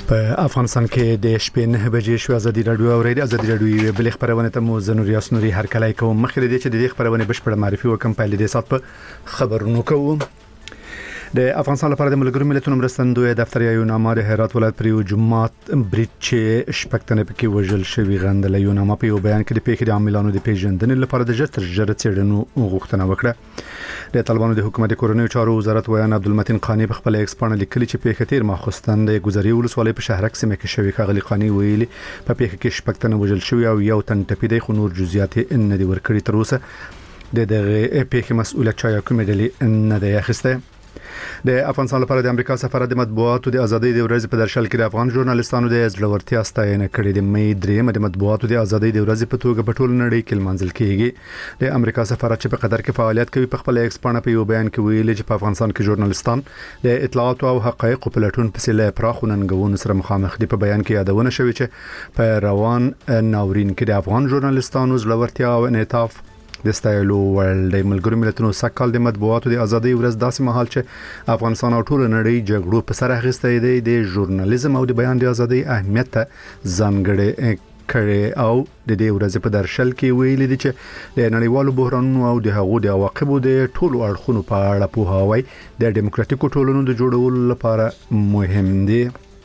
په افغانستان کې د شپې 9 بجې شو ازادي رادیو اوریدي ازادي رادیو بل خبرونه ته مو زنوري اسنوري هر کله کوم مخکې دي چې د دې خبرونه بشپړ معرفي وکم په لیدې سات په خبرونو کوم د افغانستان لپاره د ملګرو ملتونو مرستندوی دفتر یو نامه د هرات ولایت پر یو جماعت بریچ شپکتنه پکې وژل شوی غندل یو نامه په یو بیان کې د پیښې د عاملانو د پیژندنې لپاره د ژر څېړنو غوښتنه وکړه د طالبانو د حکومت کورنیو چارو وزارت ویان عبدالمتین قانی په خپل ایکس باندې لیکلي چې پیښه تیر ماخستن د ګذري ولسوالۍ په شهرک سیمه کې شوی کاغلی قانی ویلي په پیښه کې شپکتنه وژل شوی او یو تن ټپي خو نور جزئیات نه دی ورکړي تر اوسه د دغه پیښې مسؤلیت چا کوم ډلې نه دی اخیسته د افغانستان لپاره د امریکا سفارت د مطبوعاتو د ازادۍ د ورځې په درشل کې د افغان ژورنالیستانو د ځلورتیا ستاینه کړې د مې 3 د مطبوعاتو د ازادۍ د ورځې په توګه په ټول نړۍ کې لمانځل کیږي د امریکا سفارت چې په قطر کې فعالیت کوي په خپل ایکس باندې په یو بیان کې ویلي چې په افغانستان کې ژورنالیستان د اطلاعات او حقایق په لټون پسې له پراخو ننګونو سره مخامخ دي په بیان کې یادونه شوې چې په روان ناورین کې د افغان ژورنالیستانو ځلورتیا او انعطاف د ستایلو ورلد ملګرو ملتونو سکهال د مطبوعاتو د ازادۍ ورځ داسې مهال چې افغانستان او ټول نړۍ جګړو په سر اخیسته دی د ژورنالیزم او د بیان د ازادۍ اهمیت ته ځانګړی کړي او د دې ورځې په درشل کې ویلي دي چې د نړیوالو بحرانونو او د هغو د عواقبو د ټولو اړخونو په اړه پوهاوی د ډیموکراتیکو ټولنو د جوړولو لپاره مهم دی.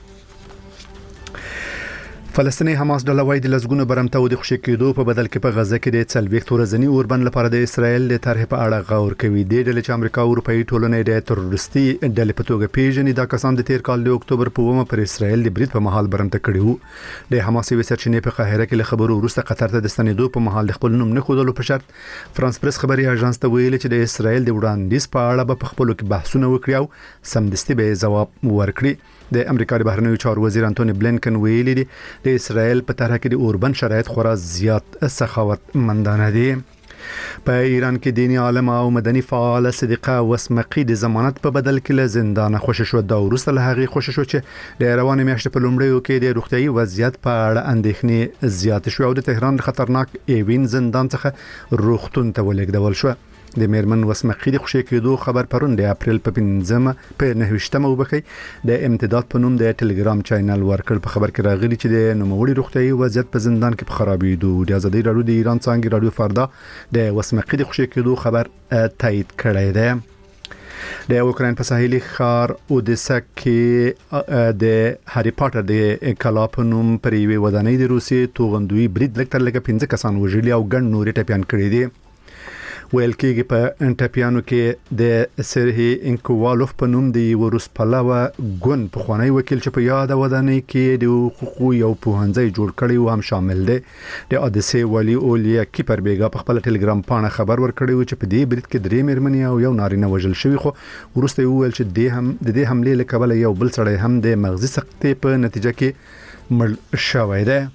فلسطیني حماس ډله وايي د لزګونو برمته او د خوشی کېدو په بدل کې په غزه کې د څلويخت ورځنی اوربند لپاره د اسرایل د طرح په اړه غور کوي د ډلې چې امریکا او اروپאי ټولنې د تروریستي ډلې په توګه پیژني دا کسان د تیر کال د اکتوبر په 1 پر اسرایل د برید په محل برمته کړي وو د حماس یو سرچینې په قاهره کې له خبرو وروسته قطر ته د ستنېدو په محل خپل نوم نه خودلو په شرط فرانس پریس خبري اژانس ته ویلي چې د اسرایل د وړاندیز په اړه په خپل کې بحثونه وکړي او سمدستي به جواب ورکړي. د امریکا د بهرنیو چارو وزیر انټونی بلینکن ویلي دی د اسرایل په طرح کې د اوربند شرایط خورا زیات سخاوت مندانه دي. په ایران کې دینی عالم او مدني فعال صدیقه وسمقی د ضمانت په بدل کې له زندان خوشی شو دا وروسته له هغه خوشی شو چې د روانه میاشتې په لومړیو کې د روغتيایي وضعیت په اړه اندېښنې زیات شو او د تهران خطرناک ایوین زندان څخه روغتون ته ولېږدول شو. د میرمن وسمقی د خوشی کېدو خبر پرون د اپریل په 15 په 9 وبخي د امتداد په نوم د ټلګرام چینل ورکړ په خبر کې راغلي چې د نوموړي روغتيایي وضعیت په زندان کې په خرابېدو د ازادي رادیو د ایران څنګه رادیو فردا د وسمقی د خوشی کېدو خبر تایید کړی دی. د اوکراین په ساحلي ښار اودیسا کې د هری پاتر د کلاپ نوم پر یوې ودانۍ د روسي توغندوی برید لکتر لکه 15 کسان وژلي او ګڼ نوري ټپيان کړي دي. ویل کېږي په ټپيانو کې د سرهي انکوالوف په نوم د روس پلاوا ګون په خوانی وکیل چې په یاد ودانۍ کې د حقوقو یو پوهنځي جوړ کړی و هم شامل دی. د اودیسي والی اولیا کیپر بیګا په خپل ټلګرام باندې خبر ورکړی و چې په دې برید کې 3 مېرمنې او یو نارینه وژل شوی خو ورسته ویل چې د دې حمله له کبله یو بل سړی هم د مغزي سقطې په نتیجه کې مړ شوی دی.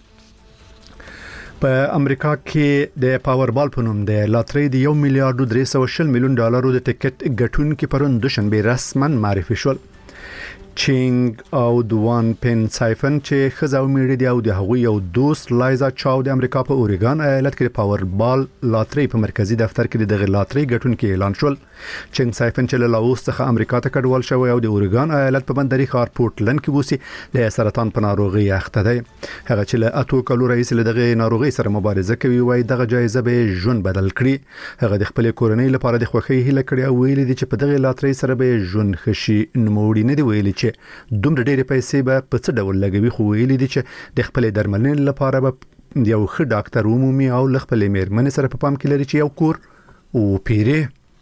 په امریکا کې د پاوربال په نوم د لاترۍ د 1 میلیارډ 340 میلیون ډالرو د ټیکټ ګټونکو پرون دوشنبه رسما معرفي شول. چینګ او دوان پن سایفن چې خزاو میړي دی او د هغوی یو دوست لایزا چاو د امریکا په اوریګان ایالت کې پاوربال لاترۍ په مرکزی دفتر کې د لاترۍ ګټونکو اعلان شول. چینګ سایفن چې له لاوس څخه امریکا ته کډوال شوی او د اوریګان ایالت په بندري ښار پورټلند کې وسی د سرطان په ناروغي اخته دی. هغه چې له اتو کالو رئیس له دغه ناروغي سره مبارزه کوي وای دغه جایزه به ژوند بدل کړي. هغه د خپل کورنۍ لپاره د خوښۍ هیله کړې او ویلي دي چې په دغه لاترۍ سره به ژوند خشي نوموړي نه دی ویلي چې دومره ډېرې پیسې به په څه ډول لګوي خو ویلي دي چې د خپل درملنې لپاره به یو ښه ډاکټر عمومي او له خپل میرمنې سره په پام کې لري چې یو کور او پیری.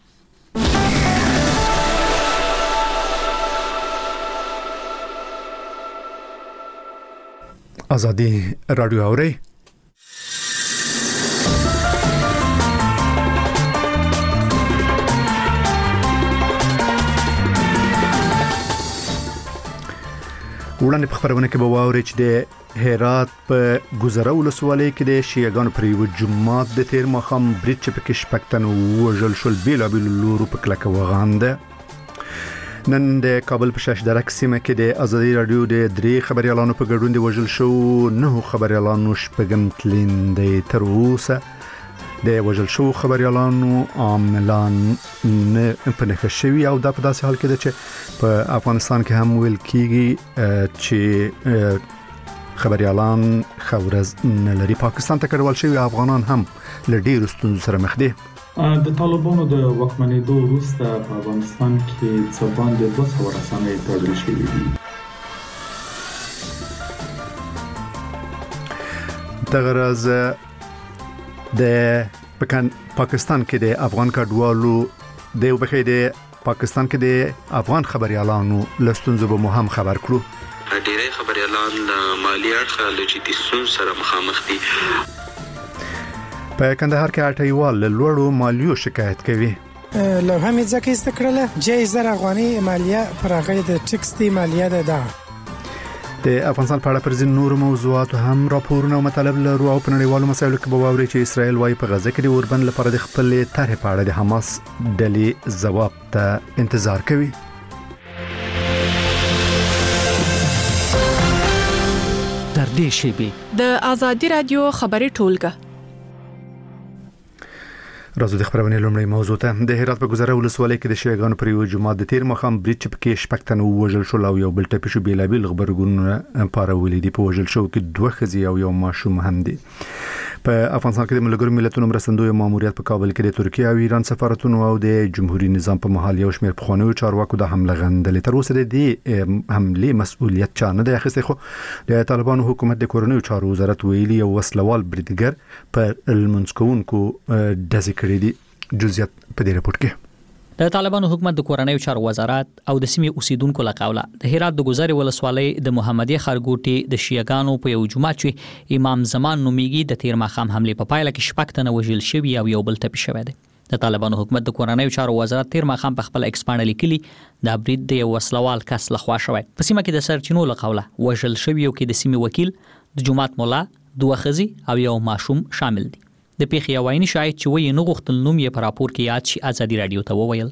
ازادي رادیو اوري وړاندې په خبرونه کې به واوري چې د هرات په ګذره ولسوالۍ کې د شیعاګانو پر یو جماعت د تیر ماښام برید چې پکې شپږ وژل شول بېلابېلو لورو په کلکه وغانده. نن د کابل په شاشدرک سیمه کې د ازادي رادیو د 3 خبريالانو په ګډون د وژل شو 9 خبريالانو شپږم تلین د تر اوسه د وژل شو خبريالانو عاملان نه په نښه شوي او دا په داسې حال کې ده چې په افغانستان کې هم ویل کیږي چې خبريالان خورز نه لري. پاکستان ته کډوال شوي افغانان هم له ډېرو ستونزو سره مخ دي. د طالبانو د واکمنېدو وروسته په افغانستان کې څه باندې 200 رسنۍ تړل شوي دي. دغه راز د پاکستان کې د افغان کډوالو د پاکستان کې د افغان خبريالانو لستونزو به مهم خبر کړو. ډېری خبريالان مالی اړخه له جدي ستونزو سره مخامخ دي. په کندهار کې اټیوال لوړو مالیو شکایت کوي. لو هم ځکه استکړه 6000 افغاني مالیه پر هغه د ټیکس دی مالیه ده. د افغانستان په اړه پر ځین نور موضوعات هم راپورونه او مطالب لرو او په نړیوالو مسایلو کې به واوري چې اسرائیل وايي په غزه کې د اوربند لپاره د خپل طرح په اړه د حماس ډلې ځواب ته انتظار کوي. در دې شی د ازادي رادیو خبري ټولګه راځو د خبرونه لومړی موضوع ته. د هرات په گذره ولسوالۍ کې د شیعاګانو پر یو جماعت د تیر مخام بریټ کې شپږتن وژل شو او یو بل ټپي شو. بیلابل خبرګونونه پارولې دي. په وژل شو کې 2 ښځې او یو ماشوم هم دي. په افغانستان کې د ملګرو ملتونو مرستندوی ماموریت په کابل کې د ترکیه او ایران سفارتونو او د جمهوریت نظام په محل یو شمېر پخوانیو چارواکو د حمله غندلې. تر اوسه د دې حملې مسؤلیت چا نه دی اخیستی، خو د طالبانو حکومت د کورنیو چارو وزارت ویلي یو وسلوال بریدګر پر المنسکونکو دزې کړی دي. جزئیات په دې رپورت کې. د طالبانو حکومت د کورنیو چارو وزارت او د سیمې اوسیدونکو له قوله د هرات د گذرې ولسوالۍ د محمدیه خرګوټي د شیعاګانو په یو جمعه چې امام زمان نومیږي د تیر ماښام حمله په پایله کې شپږتنه وژل شوي او یو بل ټپي شوی دی. د طالبانو حکومت د کورنیو چارو وزارت تیر ماښام په خپل ایکسپانډ لیکلي دا برید د یو وسلوال کس لخوا شوی. په سیمه کې د سرچینو له قوله وژل شوی او کې د سیمې وکیل، د جماعت مولا، 2 ښځې او یو ماشوم شامل دي. د پیښې یوایي شاهد چې وایي نه غوښتل نوم یې په راپور کې یاد شي ازادي رادیو ته وویل.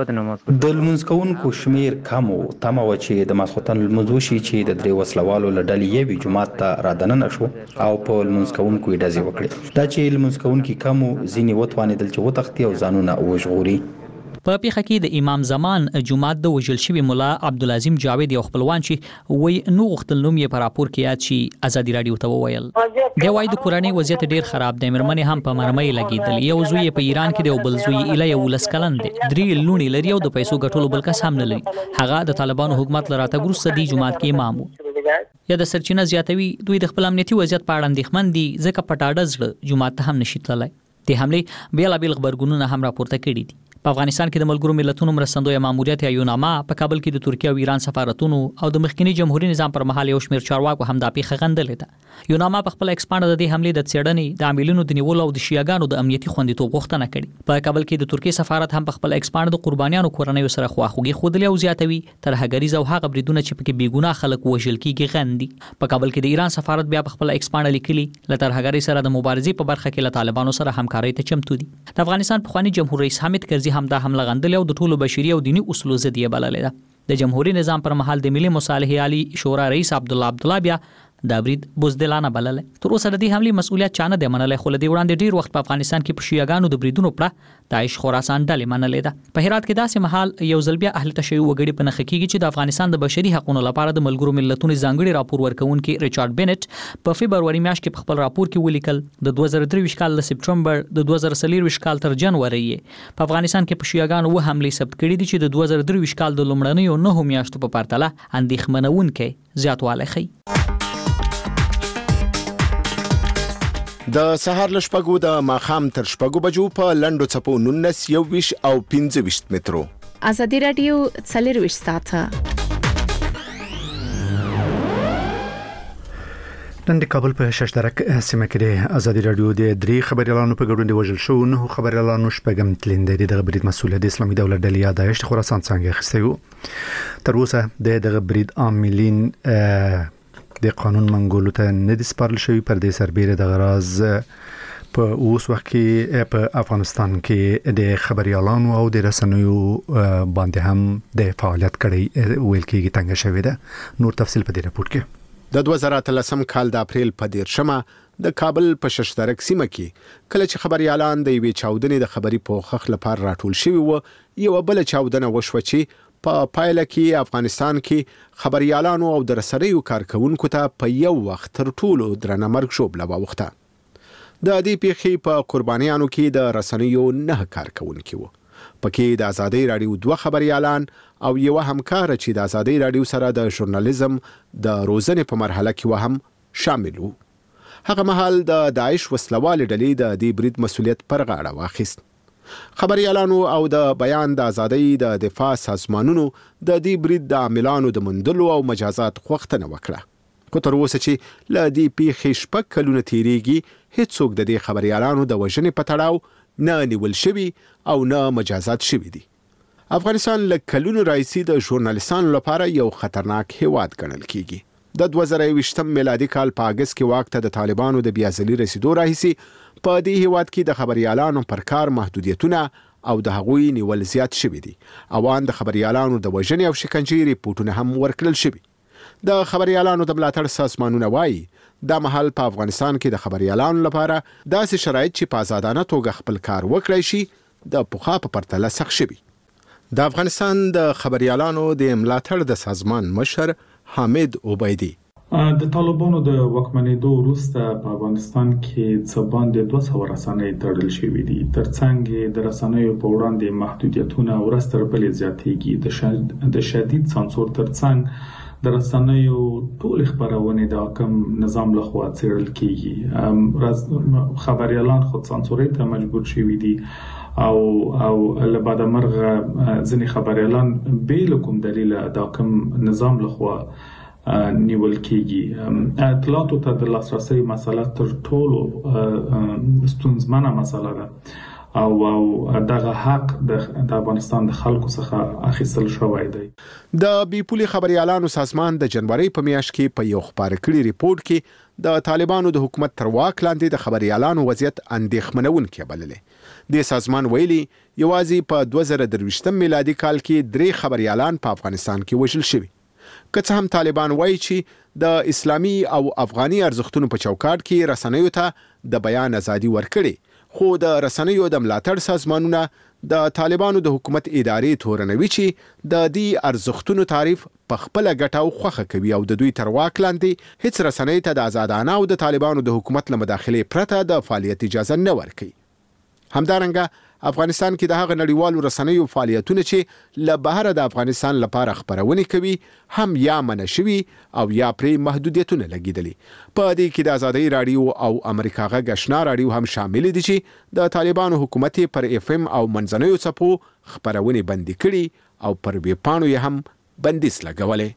د لمونځ کوونکو شمیر کم او تمه و چې د ماسخوتن لمونځ وشي چې د 3 وسلوالو له ډلې یوې جماعت ته رادننه شو او په لمونځ کوونکو یې ډزې وکړې. دا چې لمونځ کوونکي کم او ځینې وتوانېدل چې وتښتي او ځانونه وژغوري. په پیښه کې د امام زمان جماعت د وژل شوی مولا عبدالعظیم جاوید یو خپلوان چې وای نو غختل نوم یې په راپور کې یاد شي ازادي رادیو ته وویل. دی وای د کورنۍ وضعیت ډیر خراب دی. مرمنې هم په مرمۍ لګیدل. یو زوی په ایران کې دی او بل زوی اله یو لسکلن دی. 3 لونی لري او د پیسو ګټلو بل کس هم نه لري. هغه د طالبانو حکومت لراته ګروسه دی جماعت کې امام وو. یا د سرچینه زیاتوي دوی د خپل امنیتي وضعیت په اړه اندېښمن دي ځکه پټاډه زړه جماعت ته هم نشي تللی. د حمله بیلابل خبرګونونه هم راپورته کړي دي. په افغانستان کې د ملګرو ملتونو مرستندوی ماموریت یا یوناما په کابل کې د ترکیه او ایران سفارتونو او د مخکنی جمهوریت نظام پر مهال یو شمېر چارواکو هم د پیښه غندلې ده. یوناما په خپل ایکسپانډ د دې حملې د څېړنې د عاملینو د نیولو او د شیعاګانو د امنیتي خوندیتوب غوښتنه کړې. په کابل کې د ترکیه سفارت هم په خپل ایکسپانډ د قربانیانو کورنیو سره خواخوږي خوده او زیاتوي ترهګریز او هغه بریدونه چې پکې بیګناه خلک وژل کیږي غندي. په کابل کې د ایران سفارت بیا په خپل ایکسپانډ لیکلي له ترهګری سره د مبارزې په برخه کې له طالبانو سره همکارۍ ته چمتو دي. د افغانستان پخوانی جمهور رئیس حامد کرزي هم دا حمله غندلې او د ټولو بشري او دینی اصولو ضد یې بللې ده. د جمهوریت نظام پر مهال د ملي مصالحې عالی شورا رئیس عبدالله بیا دا برید بوزدلانه بلل. تر اوسه د دې حملې مسؤلیت چانه دی منلای، خو لدی وړاندې ډیر وخت په افغانستان کې په شیعاګانو د بریدونو پړه داعش خراسان ډلې منلې ده. په هرات کې داسې محل یو ځل بیا اهل تشیع وګړي په نخ کېږي چې د افغانستان د بشري حقوقو لپاره د ملګرو ملتونو ځانګړي راپور ورکونکي ریچارډ بینټ په فبرवरी میاشت کې په خپل راپور کې ولیکل د 2023 کال له سپټمبر د 2023 کال تر جنوري په افغانستان کې په شیعاګانو و حملې ثبت کړي دي چې د 2023 کال د لومړنیو 9 میاشتو په پرتله اندېښمنونکې زیاتوالی ښيي. د سهار له شپږو د ماښام تر شپږو بجو په لنډو څپو 19 21 او 25 مترو. ازادي رادیو 24 ساعته نن د کابل په ششدرک سیمه کې د ازادي رادیو د 3 خبريالانو په ګډون د وژل شو. 9 خبريالانو شپږم تلند د برید مسؤلیت د اسلامي دولت ډلې داعش خراسان څنګه اخیستی وو. تر اوسه د برید عاملین د قانون منګولو ته نه دي سپارل شوی. پر دې سربېره د غراز په اوس وخت کې په افغانستان کې د خبريالانو او د رسنیو باندې هم د فعالیت کړي ویل کېږي تنګ شوی ده. نور تفصیل په دې راپور کې. د 2013 کال د اپریل په 10مه د کابل په ششترک سیمه کې کله چې خبريالان د یوې چاودنې د خبري پوښښ لپاره راټول شوي و یو بل چاودنه وشوه چې په پایله کې افغانستان کې خبريالانو او د رسنیو کارکونکو ته په یو وخت تر ټولو درنه مرګ شوبله واوښته. د دې پیښې په قربانیانو کې د رسنیو 9 کارکونکو و. پکې د آزادۍ رادیو 2 خبريالان او یو همکار چې د آزادۍ رادیو سره د ژورنالیزم د روزنې په مرحله کې هم شامل وو. هغه مهال د داعش وسلوال ډلې د دې برید مسؤلیت پر غاړه واخیست. خبريالانو او د بیان د آزادۍ د دفاع سازمانونو د دې برید د عاملانو د مندلو او مجازات غوښتنه وکړه. خو تر اوسه چې ل دې پیښې شپږ کلونه تیریږي هیڅوک د دې خبريالانو د وژنې په تړاو نه نیول شوی او نه مجازات شوی دي. افغانستان له کلونو راځي د ژورنالیستانو لپاره یو خطرناک هیواد ګڼل کیږي. د 2020 میلادي کال په اگست کې واک ته د طالبانو د بیازلي رسیدو راهیسي په دې هیواد کې د خبريالانو پر کار محدودیتونه او د هغوی نیول زیات شوي دي. اوان د خبريالانو د وژنې او شکنجې ریپورتونه هم ورکړل شوي. د خبريالانو د ملاتړ سازمانونه وایي دا مهال په افغانستان کې د خبريالانو لپاره داسې شرایط چې په آزادانه توګه خپل کار وکړي شي د پخوا په پرتله سخت شوي. د افغانستان د خبريالانو د ملاتړ د سازمان مشر حامد عبیدی د طالبانو د واکمنېدو وروسته په افغانستان کې څه باندې 200 رسنۍ تړل شوې دي. ترڅنګ د رسنیو په وړاندې محدودیتونه ورځ تر بلې زیاتېږي. د شدید سانسور ترڅنګ د رسنیو ټول خبرونه د حاکم نظام لخوا څېړل کیږي. خبريالان خود سانسورۍ ته مجبور شوي دي او لبعد مرغ ځنې خبريالان به کوم دلیل د حاکم نظام لخوا نیول کیږي. اطلاعاتو ته د لاسرسي مسله تر ټولو ستونزمنه مسله ده او دغه حق د افغانستان د خلکو څخه اخیستل شوی دی. د بیپولي خبريالانو سازمان د جنوري په میاشت کې په یو خبر کړي ریپورت کې د طالبانو د حکومت تر واک لاندې د خبريالانو وضعیت اندېښمنونکی بللی. د سازمان ویلي یوازې په 2023 میلادي کال کې 3 خبريالان په افغانستان کې وژل شوي. که څه هم طالبان وایي چې د اسلامي او افغاني ارزښتونو په چوکاټ کې رسنیو ته د بیان ازادي ورکړي، خو د رسنیو د ملاتړ سازمانونه د طالبانو د حکومت ادارې تورنوي چې د دې ارزښتونو تعریف په خپل ګټه او خوخه کوي او د دوی تر واک لاندې هیڅ رسنۍ ته د آزادانه او د طالبانو د حکومت له مداخلې پرته د فعالیت اجازه نه ورکوي. همدارنګه افغانستان کې د هغه نړیوالو رسنیو فعالیتونه چې له بهر د افغانستان لپاره خبرونه کوي هم یا منع شوي او یا پرې محدودیتونه لګیدلي. په دې کې د آزادۍ رادیو او امریکا غږ آشنا رادیو هم شامل دي چې د طالبانو حکومت پر FM او منځنیو څپو خبرونه بندي کړي او پر ویبپاڼو یې هم بندیز لګولې.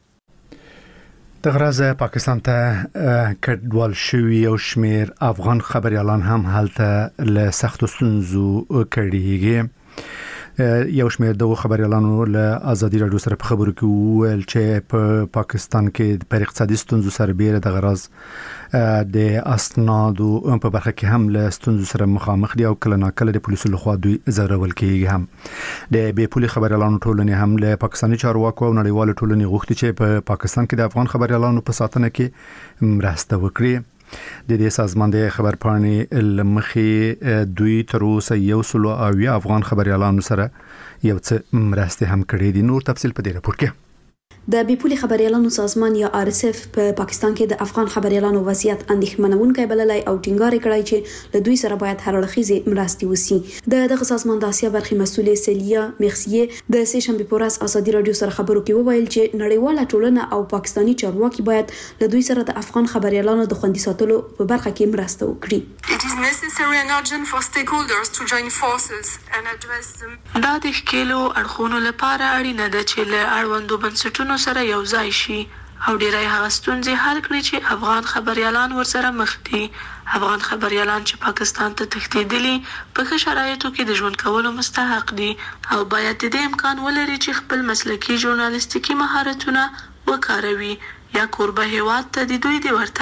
د غرض پاکستان ته کډوال شوی او شمیر افغان خبريالان هم هلته له سخت ستونزو کړيږي. یو شمیر د خبريالانو له ازادي رادیو سره په خبرو کې ویل چې په پاکستان کې په اقتصادي ستونزو سره بیره د غرض د اسنادو په برخه کې هم له ستونزو سره مخامخ دي او کله ناکله د پولیسو لخوا دوی زورول کېږي. هم د بې پولي خبريالانو ټولنې هم له پاکستاني چارواکو او نړیوالو ټولنې غوښتي چې په پاکستان کې د افغان خبريالانو په ساتنه کې مرسته وکړي. د دې سازمان د خبرپاڼې لمخې دوی تر اوسه 100 افغان خبريالانو سره یو څه مرسته هم کړې دي. نور تفصیل په دې راپور کې. د بیپولي خبريالانو سازمان یا RSF په پاکستان کې د افغان خبريالانو وضعیت اندېښمنونکی بللی او ټینګار کړی چې له دوی سره باید هر اړخیزه مرستې وسی. دغه سازمان د اسیا برخې مسؤلې سیلیا مخسیه د سه شنبه پورس ازادي رادیو سره خبرو کې وویل چې نړیواله ټولنه او پاکستانی چارواکي باید له دوی سره د افغان خبريالانو د خوندي ساتلو په برخه کې مرسته وکړي. It is necessary and urgent for stakeholders to join forces and address them. دا د ښکېلو اړخونو لپاره اړینه ده چې له اړوندو بنسټونو سره یو ځای شي او ډیری هغه ستونزې حل کړي چې افغان خبريالان ورسره مخ دي. افغان خبريالان چې پاکستان ته تښتېدلي په ښه شرایطو کې د ژوند کولو مستحق دي او باید د دې امکان ولري چې خپل مسلکي ژورنالیستیکي مهارتونه وکاروي یا کوربه هیواد ته د دوی د ورتګ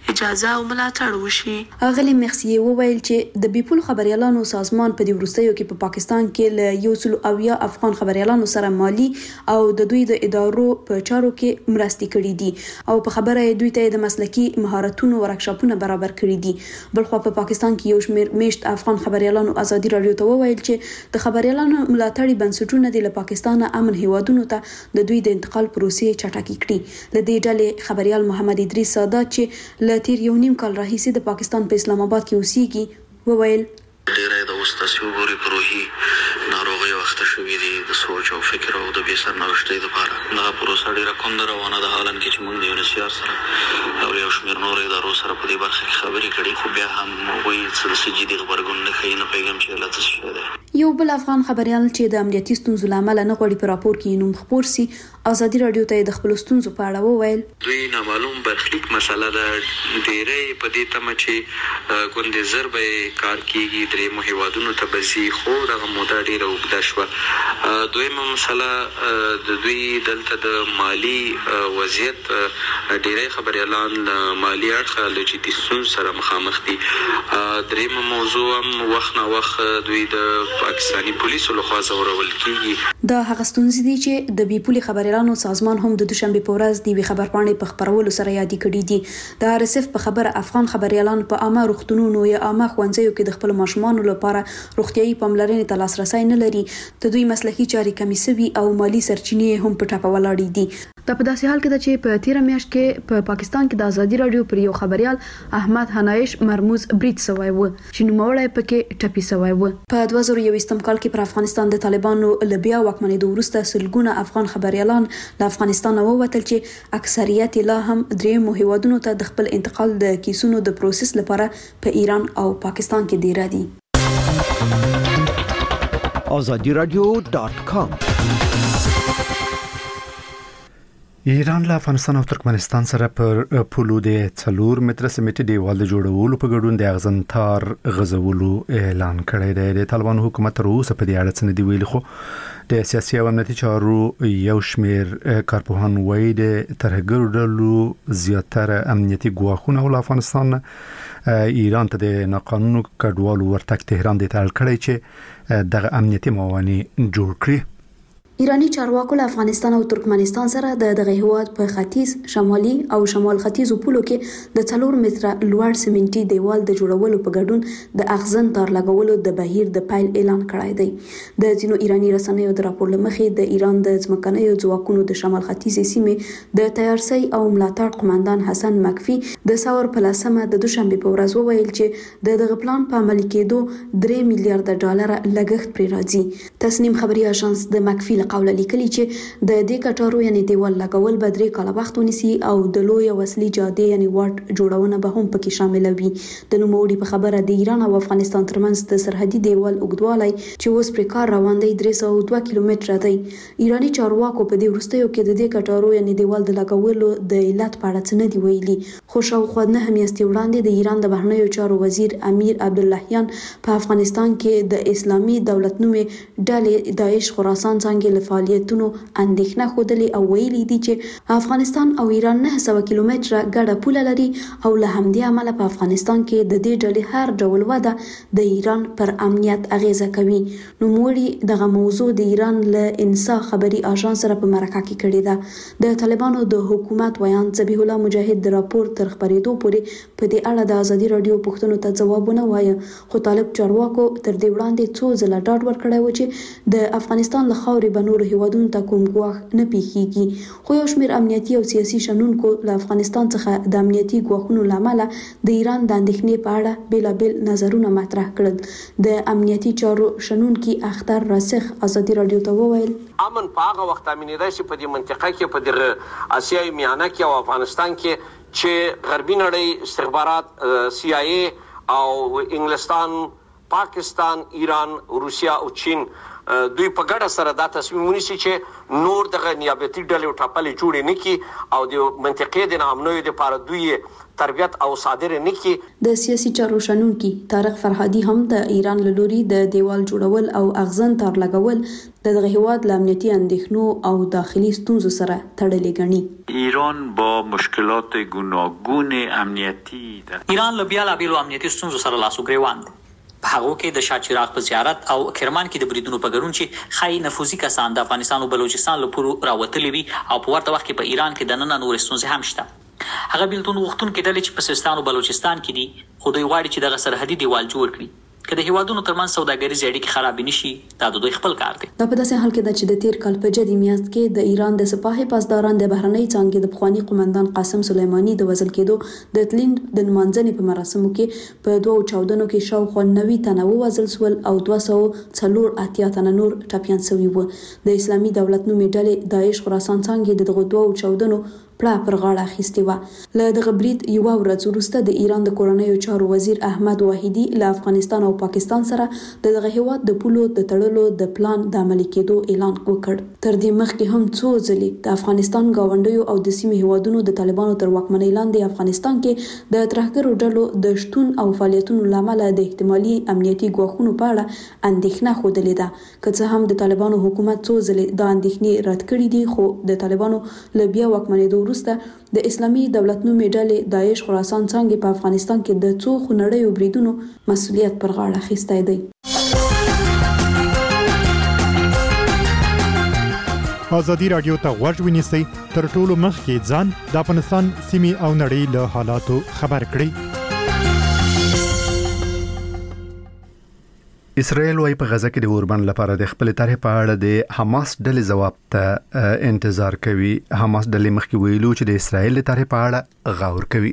اجازه او ملاتړ وشي. اغلی مخسیه وویل چې د بیپول خبريالانو سازمان په دې وروستیو کې په پاکستان کې له 100 افغان خبريالانو سره مالی او د دوی د ادارو په چارو کې مرستې کړې دي او په خبره دوی ته د مسلکي مهارتونو ورکشاپونه برابر کړي دي. بلخو په پاکستان کې یو شمېر میشت افغان خبريالانو ازادي رادیو ته وویل چې د خبريالانو ملاتړي بنسټونه د پاکستان امن هیوادونو ته د دوی د انتقال پروسې چټکې کړي. ل دې ډلې خبريال محمد ادریس سادات چې ل تیر 1.5 کال راهیسې د پاکستان په اسلام آباد کې اوسېږي وویل ډیره د اوستاسیو غوري پروهي ناروغي وخت شوې دي د سوچ او فکر او د بي سرنوشتۍ لپاره دا پروسه ډیره کومه روانه ده حالان کې چې موږ د یونیسيار سره او یو شمېر نور ادارو سره په دې برخه کې خبرې کړې خو بیا هم وایي چې سجدي خبرګون نه کوي نه پیغام چې لاته شي ده. یو بل افغان خبريال چې د امنیتي ستونزو لامل نه غوړي په راپور کې نوم خبر سي ازادي رادیو ته د خپل ستونزو په اړه وویل دوی نامعلوم برخلیک مسله ده ډیره په دې تمه چې ګوندې ضربه کار کیږي درې مهیوادونو ته بزي خو دغه موده ډیره وګدا شو. دویمه مسله د دوی دلته د مالی وضعیت ډیره خبريالان مالی اړخ له جدي ستونزو سره مخامخ دي. دریمه موضوع هم وخت نه وخت دوی د پاکستانی پولیسو لخوا زورول کیږي. دا هغه ستونزې دي چې د بیپولي خبريالانو سازمان هم د دوشنبه په ورځ د خبرپاڼې په خبرولو سره یاد کړي دي. د RSF په خبره افغان خبريالان په عامه روغتونونو یا عامه ښوونځیو کې د خپل ماشومانو لپاره روغتيایي پاملرنې ته لاسرسي نه لري. د دوی مسلکي چارې کمی سوي او مالی سرچینې هم په ټاپه ولاړې دي. دا په داسې حال کې ده چې په تیر میاشت کې په پاکستان کې د ازادي رادیو پر یو خبريال احمد حنایش مرموز برید شوی و چې نوموړی پکې ټپي شوی و. په 2021 کال کې پر افغانستان د طالبانو لبیا واکمنېدو وروسته سلګونه افغان خبريالان له افغانستان ووتل چې اکثریت لا هم درې هیوادونو ته د خپل انتقال د کیسونو د پروسس لپاره په ایران او پاکستان کې دیره دي. azadiradio.com ایران له افغانستان او ترکمنستان سره پر پولو د 4 متره سمیټي دیوال د جوړولو په ګډون د اغزن تار غزولو اعلان کړی دی. د طالبان حکومت تر اوسه په دې اړه څه نه دی ویلي خو د سیاسي او امنیتي چارو یو شمېر کارپوهان وایي د ترهګرو ډلو زیاتره امنیتي ګواښونه ول افغانستان ایران ته د ناقانونو کډوالو ورتګ تهران د تړل کړی چې دغه امنیتي موانع جوړ کړي. ایرانی چارواکو له افغانستان او ترکمنستان سره د دغه هیواد په ختیځ شمالي او شمال ختیځو پولو کې د 4 متره لوړ سیمنټي دیوال د جوړولو په ګډون د اغزن تار لګولو د بهیر د پایل اعلان کړی دی. د ځینو ایرانی رسنیو د راپور لمخې د ایران د ځمکنیو ځواکونو د شمال ختیځې سیمې د تیارسي او ملاتړ قومندان حسن مکفي د ثور په لسمه د دوشنبه په ورځ وویل چې دغه پلان په عملي کېدو 3 میلیارډ ډالر لګښت پرې راځي. تسنیم خبري اژانس د مکفي قوله لیکلي چې د دې کټارو یعنی دیوال لګول به 3 کاله وخت ونیسي او د لوی وسلې جادې یعنی واټ جوړونه به هم پکې شامل وي. د نوموړي په خبره د ایران او افغانستان ترمنځ د سرحدي دیوال اوږدوالی چې اوس پر کار روان دی 302 کیلومتره دی. ایرانی چارواکو په دې وروستیو کې د دې کټارو یعنی دیوال د لګولو د علت په اړه څه نه دی ویلي. خو شاوخوا 9 میاشتې وړاندې د ایران د بهرنیو چارو وزیر امیر عبداللهیان په افغانستان کې د اسلامي دولت نومي ډلې داعش خراسان څنګه فعالیتونو اندېښنه خوده او ویلي دي چې افغانستان او ایران 900 کیلومتره ګډه پوله لري او له همدې امله په افغانستان کې د دې ډلې هر ډول وده د ایران پر امنیت اغیزه کوي. نو موږ دغه موضوع د ایران له انسا خبري اژانس سره په مرکه کې کړې ده. د طالبانو د حکومت ویان ذبیح الله مجاهد د راپور تر خبرېدو پورې په دې اړه د ازادي رادیو پوښتنو ته ځوابونه وایي خو طالب چارواکو تر دې وړاندې څو ځله ډاډ ورکړی و چې د افغانستان له خاورې بنور هیوادونو ته کوم ګواښ نه پیښیږي. خو یو شمېر امنیتي او سیاسي شنونکو له افغانستان څخه د امنیتي ګواښونو لامل د ایران د اندېښنې په اړه بیلابل نظرونه مطرح کړل. د امنیتي چارو شنونکي اختر راسخ ازادي رادیو ته وویل امن په هغه وخت امنیدای شي په دې منطقه کې په دغه آسیای میانه کې او افغانستان کې چې غربي نړۍ استخبارات CIA او انګلستان، پاکستان، ایران، روسیا او چین دوی په ګډه سره دا تصمیم ونیسي چې نور دغه نیابتي ډلې ټاپلې جوړې نه کړي او د منطقې د نامنوي لپاره دوی تربیت او صادر نه کړي. د سیاسي چارو شنونکي طارق فرهادي هم د ایران له لوري د دیوال جوړول او اغزن تار لګول د دغه هیواد له امنیتي اندېښنو او داخلي ستونزو سره تړلې ګڼي. ایران با مشکلات گوناگون امنیتی در ایران له بیلابیلو امنیتي ستونزو سره لاس و ګریوان دی. په هغه کې د شاه چراغ په زیارت او کرمان کې د بریدونو په ګډون چې خای نفوذي کسان د افغانستان او بلوچستان له پورو راوتلي وي او په ورته وخت کې په ایران کې د نن نور ستونزې هم شته. هغه بیلتون وختون کې د چې په سیستان او بلوچستان کې دي خو دوی غواړي چې دغه سرحدي دیوال جوړ کړي که د هیوادونو ترمنځ سوداګریز اړیکې خراب نشي. دا د دوی خپل کار دی. دا په داسې حال کې چې د تیر کال په جدي میاشت کې د ایران د سپاه پاسداران د بهرنۍ څانګې د پخوانی قومندان قاسم سلیمانی د وژل کېدو د تلین د نمانځنې په مراسمو کې په دوه چاودنو کې شاوخوا 90 تنه وژل شول او 280 تنه نور ټپيان شوي وو. د اسلامي دولت نومې ډلې داعش خراسان څانګې د دغه دوه چاودنو پړه پر غاړه اخیستې و. له دغه برید یو ورځ وروسته د ایران د کورنیو چارو وزیر احمد واحدی له افغانستان او پاکستان سره دغه هیواد د پولو د تړلو د پلان د عملي کېدو اعلان وکړ. تر دې مخکې هم څو ځلې د افغانستان گاونډیو او د سیمې هیوادونو د طالبانو تر واکمنۍ لاندې افغانستان کې د ترهګرو ډلو د شتون او فعالیتونو لامل د احتمالي امنیتي ګواښونو په اړه اندېښنه خوده ده. که څه هم د طالبانو حکومت څو ځلې د اندېښنې رد کړې دي خو د طالبانو له بیا واکمنېدو وروسته د اسلامي دولت نومې ډلې داعش خراسان څانګې په افغانستان کې د څو خونړیو بریدونو مسؤلیت پر غاړه اخیستی دی. ازادي راډیو ته غوږ ونیسئ تر ټولو مخکې ځان د افغانستان سیمې او نړۍ له حالاتو خبر کړئ. اسرائیل وايي په غزه کې د اوربند لپاره د خپل طرح په اړه د حماس ډلې جواب ته انتظار کوي. حماس ډلې مخکې ویلو چې د اسرائیل د طرح په اړه غور کوي.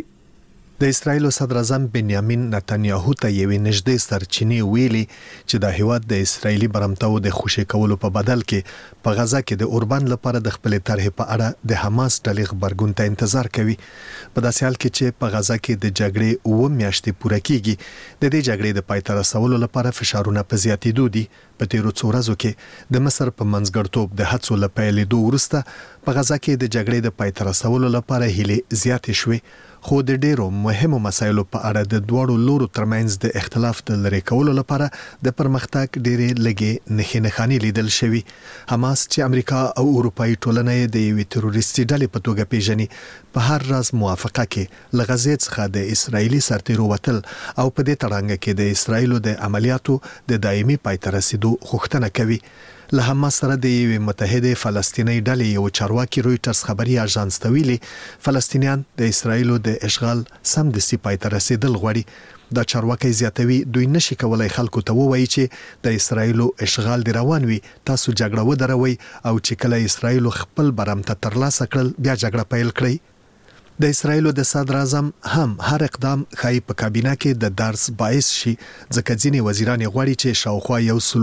د اسرایل صدر اعظم بنیامین نتنیاهو ته یوې نږدې سرچینې ویلي چې د هیواد د اسرایلی برمتو د خوشی کولو په بدل کې په غزه کې د اوربند لپاره د خپل طرح په اړه د حماس ډلې خبرګون ته انتظار کوي. په داسې حال کې چې په غزه کې د جګړې 9 میاشتې پوره کیږي د دې جګړې د پای ته رسولو لپاره فشارونه په زیاتېدو دي. په تیرو څو ورځو کې د مصر په منځګړتوب د هڅو لپاره لیدو ورسته په غزه کې د جګړې د پای ته رسولو لپاره هلې زیاتې شوې. خو د ډیرو مهمو مسایلو په اړه د دوړو لورو ترمنځ د اختلاف د لری کولو لپاره د پرمختګ ډېرې لګي نخښنخانی لیدل شوی. حماس چې امریکا او اروپאי ټولنې د یوې تروریستي ډلې په توګه پیژني په هر راز موافقه کې لغزې څخه د اسرایلی سرتیرو وتل او په دې تړانګه کې د اسرایلو د عملیاتو د دایمي پای ته رسیدو غوښتنه کوي. له حماس سره د یوې متحده فلسطینی ډلې یو چارواکي رويټرز خبري اژانس ته ویلي فلسطینیان د اسرایلو د اشغال سمدستي پای ته رسیدل غواړي. دا چارواکي زیاتوي دوی نشي کولای خلکو ته ووایي چې د اسرایلو اشغال دی روان وي تاسو جګړه ودروي او چې کله اسرایلو خپل برمته ترلاسه کړل بیا جګړه پیل کړئ. د اسرایلو د صدر اعظم هم هر اقدام خای په کابینه کې د درس باعث شي ځکه ځینې وزیران غواړي چې شاوخوا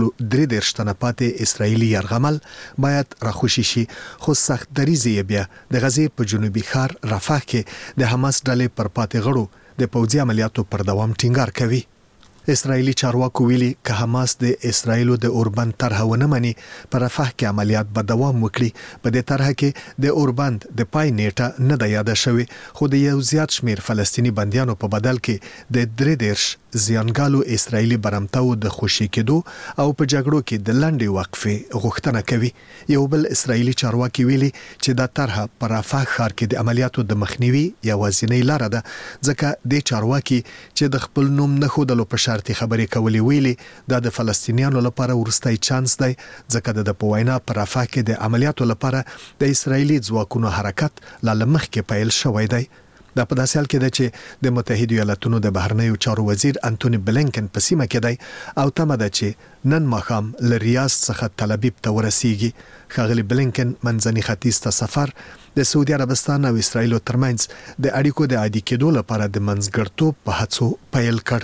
133 تنه پاتې اسرایلی يرغمل باید راخوشي شي. خو سخت دریزي بیا د غزې په جنوبي ښار رفح کې د حماس ډلې پر پاتې غړو د پوځي عملیاتو پر دوام ټینګار کوي. اسرایلی چارواکو ویلي که حماس د اسرایلو د اوربند طرح ونه مني پر رفح کې عملیات به دوام وکړي. په دې طرح کې د اوربند د پای نیټه نه د یاد شوی خو د یو زیات شمیر فلسطینی بنديانو په بدل کې د 33 زیانګالو اسرایلی برمتو د خوشی کېدو او په جګړو کې د لنډې وقفې غوښتنه کوي. یو بل اسرایلی چارواکي ویلي چې دا طرح پر رفح ښار کې د عملیاتو د مخنیوي یوازینۍ لار ده ځکه د چارواکي چې د خپل نوم نه خودلو په شرطي خبرې کولې ویلي دا د فلسطینیانو لپاره ورستای چانس دی ځکه د پوینا پر رفح کې د عملیاتو لپاره د اسرایلی ځواکونو حرکت لمخ کې پیل شوی دی. دا په داسې حال کې ده چې د متحده ایالاتونو د بهرنیو چارو وزیر انټونی بلینکن په سیمه کې دی او تمه ده چې نن ماښام له ریاض څخه تل ابیب ته ورسیږي. ښاغلی بلینکن منځني ختیځ ته سفر د سعودي عربستان او اسرایل ترمنځ د اړیکو د عادي کېدو لپاره د منځګړتوب په هڅو پیل کړ.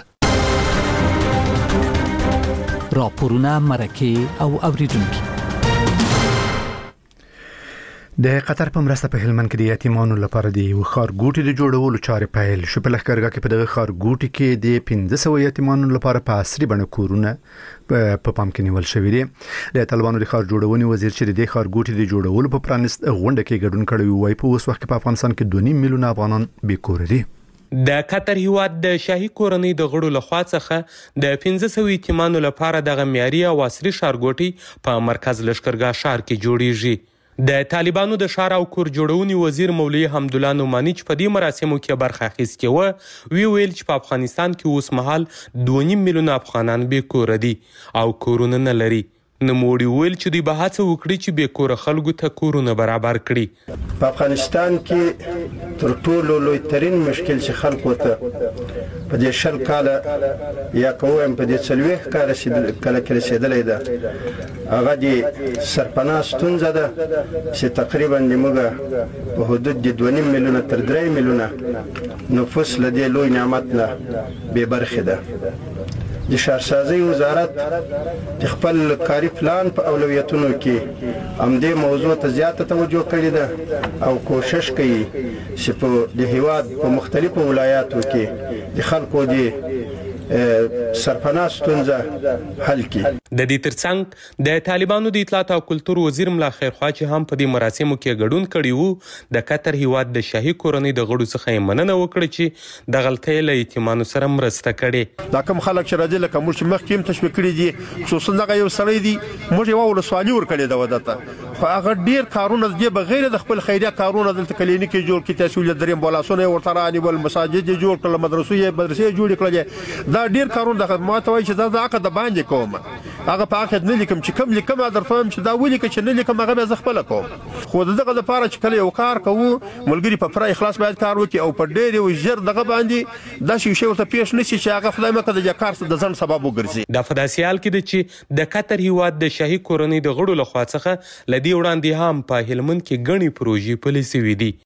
راپورونه مرکه او اوریدونکو د قطر په مرسته په هلمند کې د یتیمانو لپاره د یو ښارګوټي د جوړولو چارې پیل شو. په لښکرګاه کې په دغه ښارګوټي کې د 1500 یتیمانو لپاره په عصري بڼه کورونه په پام کې نیول شوی دی. د طالبانو د ښار جوړونې وزیر چې د ښارګوټي د جوړولو په پرانست غونډه کې ګډون کړی وای په اوس وخت کې په افغانستان کې 2.5 میلیون افغانان بیکور دي. د قطر هیواد د شاهي کورنۍ د غړو لخوا څخه د 1500 یتیمانو لپاره د معیاري او عصري ښارګوټي په مرکز لښکرګاه ښار کې جوړیږي. د طالبانو د ښار او کور جوړونې وزیر مولوي حمدالله نعماني چې په دې مراسمو کې برخه اخیستې وه ویل چې په افغانستان کې اوس مهال 2.5 میلیون افغانان بې کوره دي او کورونه نه لري. نوموړي ویل چې دوی به هڅه وکړي چې بې کوره خلکو ته کورونه برابر کړي. په افغانستان کې تر ټولو لوی ترين مشکل چې خلکو ته په دې 10 کاله یا کوم په دې 40 کاله کې رسیدلې ده هغه د سرپناه ستونزه ده چې تقریبا موږ په حدود د 2.5 میلیون تر 3 میلیون نفوس لدې لوی نعمت نه به برخه ده. د شهرسازي وزارت د خپل کاري پلان په اولویتونو کې همدې موضوع ته زیاته توجه کړې ده او کوشش کوي چې په د هیواد په مختلفو ولایاتو کې د خلکو د سرپناه ستونزه حل کړي. د دې ترڅنګ د طالبانو د اطلاعات او کلتور وزیر ملا خیرخوا چې هم په دې مراسمو کې ګډون کړی وو د قطر هیواد د شاهي کورنۍ د غړو څخه مننه وکړه چې د غلطۍ له یتیمانو سره مرسته کړي. دا کوم خلک چې راځي لکه موږ چې مخکې هم تشویق کړي دي خصوصا دغه یو سړی دی موږ یو ولسوالي ورکړې ده ودته خو هغه ډیر کارونه دی بغیر د خپل خیریه کارونه دلته کلینیک جوړ کړي تحصیل دریم بولاسونه ورته رانیول مساجد جوړ کړل مدرسې جوړ کړل دا ډیر کارونه د خدمات وای چې دا عقد باندې کوم هغه په عقد نه لیکم چې کوم لیکم درته هم چې دا ولي چې نه لیکم هغه به خپل کوم خو دغه لپاره چې کله یو کار کوو ملګری په فرای اخلاص باید کار وکړي او په ډیر یو ژر دغه باندې دا شی ورته پیښ نشي چې هغه خدای مکه د کار د ځن سبب وګرځي. د فداسیال کې د چې د قطر هیواد د شاهي کورنۍ د غړو لخوا څخه لدی وړاندې هم په هلمند کې غني پروژې پلي شوې دي.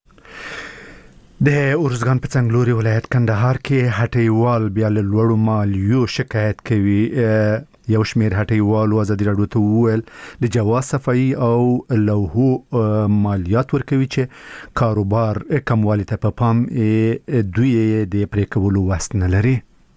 د ارزګان په څنګلوري ولایت کندهار کې هټیوال بیا له لوړو مالیو شکایت کوي. یو شمیر هټیوال ازادي راډیو ته وویل د جواز صفائی او لوحو مالیات ورکوي چې کاروبار کموالی ته په پام دوی د پریکولو وست نه لري.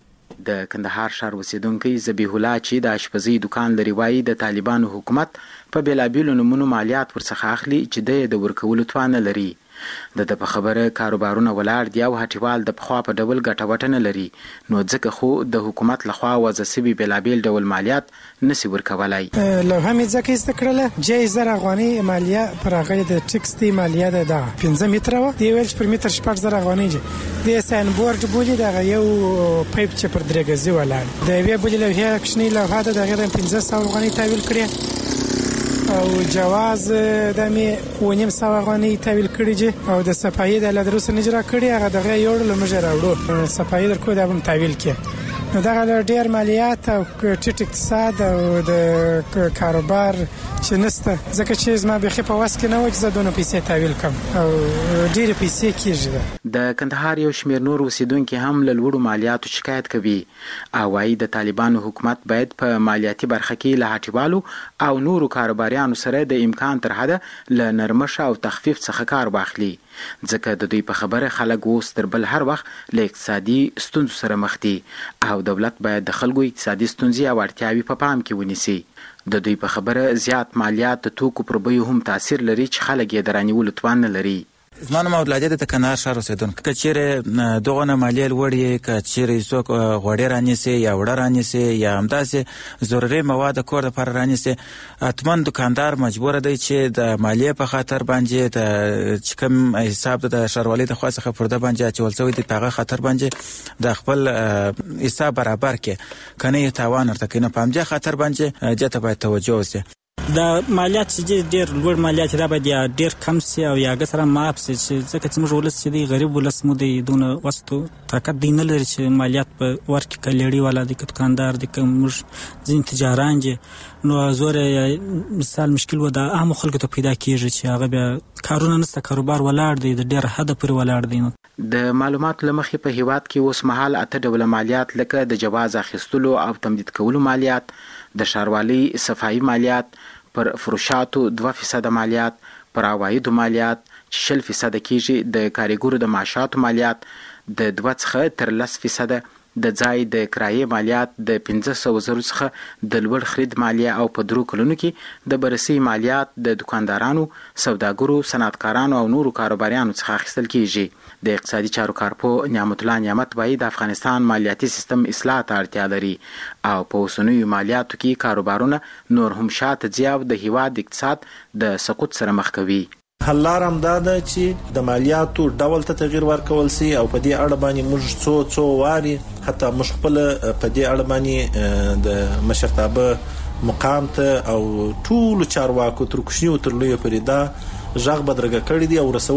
د کندهار ښار اوسیدونکو ذبیح الله چې د اشپزي دکان لري وایي د طالبانو حکومت په بیلابیلو نمونو مالیات ورڅخه اخلي چې د ورکولو توان لري. د په خبره کاروبارونه ولاړ دی او هټیوال د پخوا په ډول ګټه نه لري نو ځکه خو د حکومت لخوا وضع سوي بیلابیل ډول مالیات نسی ورکولای. لو هم ځکه استکړه جایزه افغاني مالیه پر هغه د ټیکس دی مالیه ده 15 متر و دی ویل پر متر 4000 افغاني دی ساين بورډ بولی دا یو پایپ چې پر درګزي ولاړ دی وی بولی له هغه کښنی له هغه د 1500 افغاني تحویل کړی او جواز د می 900 افغاني تحویل کړی او د صفایي د لدروس نجرا کړی هغه دغه یو لمجه راوړو صفایي در کو د هم تحویل کړي نو دا ډیر مالیات او ټیټ اقتصاد او د کاروبار چې نسته ځکه چې زما به خپل واس کې نه و چې زدونه پیسې تحویل کم او ډیر پیسې کیږي. د کندهار یو شمیر نور اوسیدونکو هم له لوړو مالیاتو شکایت کوي او وايي د طالبانو حکومت باید په مالیاتي برخه کې له هټیوالو او نورو کاروباریانو سره د امکان تر حده له نرمش او تخفیف څخه کار واخلي ځکه د دوی په خبره خلک اوس تر بل هر وخت له اقتصادي ستونزو سره مخ دي او دولت باید د خلکو اقتصادي ستونزې او اړتیاوې په پام کې ونیسي. د دوی په خبره زیات مالیات د توکو پر بیو هم تاثیر لري چې خلک یې درانیولو توان نه لري. زمانه مولادیت د کندهار ښار اوسیدونکو کچېره دغه مالیه لوړې کچېره څوک غوړې رانیسي یا وړه رانیسي یا همداسې ضروري مواد کور لپاره رانیسي اتمن دکاندار مجبور دی چې د مالیه په خاطر باندې د کوم حساب د ښاروالۍ د خوا څخه پرده باندې اچول شوی دی په خاطر باندې د خپل حساب برابر کې کنه یې تاوان ورته کوي. په همدې خاطر باندې دې ته باید توجه وشي. د مالیات چې ډیر لوړ مالیات دا باید یا ډیر کم سي او یا سره معاف سي ځکه چې موږ ولس چې دی غریب ولس مو دی دونه وستو طاقت دی نه لري چې مالیات په ورکې کلیړي والا د دکاندار د موږ ځین تجاران دي نو زور مثال مشکل و د عام خلکو ته پیدا کیږي چې هغه بیا کارونه نسته کاروبار ولاړ دی د ډیر حد پر ولاړ دی. د معلومات لمخې په هیواد کې اوس مهال 8 ډول مالیات لکه د جواز اخیستلو او تمدید کولو مالیات د ښاروالۍ صفایي مالیات پر فروشاتو 2% مالیات پر عوایدو مالیات 0% کیږي، د کارګرو د معاشاتو مالیات د 2 څخه تر 10%، د ځای د کرایې مالیات د 500 زره څخه د لوړ خرید مالیه او په 3 کلونو کې د بررسي مالیات د دکاندارانو، سوداګرو، صنعتکارانو او نورو کاروباریانو څخه اخیستل کیږي. د اقتصادي چارو کارپوه نعمت الله نعمت وایي د افغانستان مالیاتي سیستم اصلاح ته اړتیا لري او په اوسنیو مالیاتو کې کاروبارونه نور هم شاته ځي او د هیواد اقتصاد د سقوط سره مخ کوي. حل لار هم دا ده چې د مالیاتو ډول ته تغییر ورکول سي او په دې اړه باندې موږ څو واري حتی موږ خپل په دې اړه باندې د مشرتابه مقام ته او ټول چارواکو تر کوچنیو تر لویو پرې دا ژغ بدرګه کړی دی او